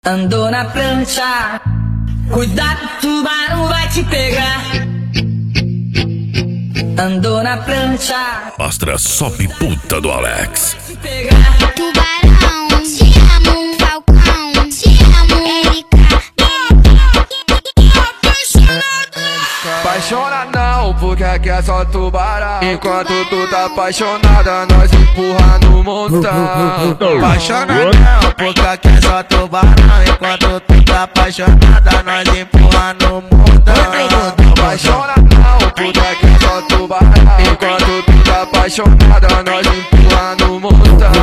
Andou na prancha, cuidado, tubarão vai te pegar. Andou na prancha, Mostra só puta do Alex. te pegar. Tubarão, te amo, Falcão, te amo, Erika. Apaixona não, porque aqui é só tubarão. Enquanto tu tá apaixonada, nós empurra no montão. Apaixona não, porque aqui é só tubarão. Enquanto tu tá apaixonada, nós empurra no mundão. Apaixona não, porque aqui é só tubarão. Enquanto tu tá apaixonada, nós empurra no montão.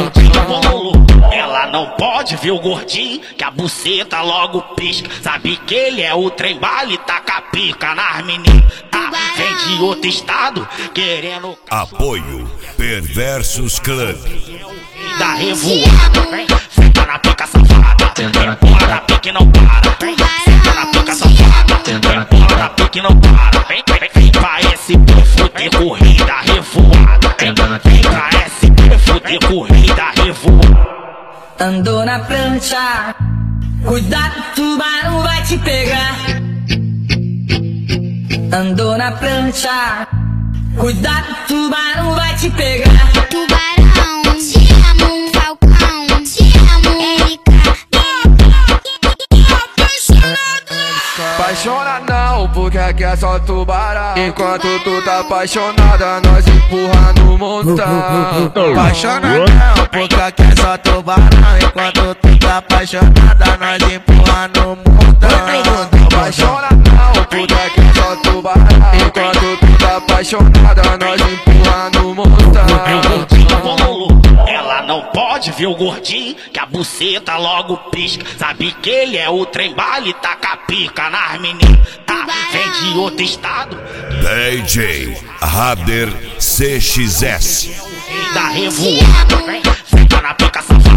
Ela não pode ver o gordinho, que a buceta logo pisca. Sabe que ele é o trem bala e taca pica nas meninas. Vem de outro estado, querendo Apoio Perversos Club. da revoada. Senta na pica safada, empurra na pica e não para. Senta na pica safada, empurra na pica e não para. Vem pra SP fuder corrida revoada. Vem pra SP fuder corrida revoada. Andou na prancha, cuidado, tubarão vai te pegar. Andou na prancha, cuidado, tubarão vai te pegar. Tubarão, te amo, Falcão, te amo, Erika. Apaixona não, porque aqui é só tubarão. Enquanto tu tá apaixonada, nós empurra no montão. Apaixona não, porque aqui é só tubarão. Enquanto tu tá apaixonada, nós empurra no mundão. Apaixona não, porque aqui é só tubarão. Enquanto tu tá apaixonada, nós empurra no montão. Ela não pode ver o gordinho, que a buceta logo pisca. Sabe que ele é o trem bala e taca pica nas meninas. Vem de outro estado, DJ Rader CXS. da revoada. Senta na pica safada.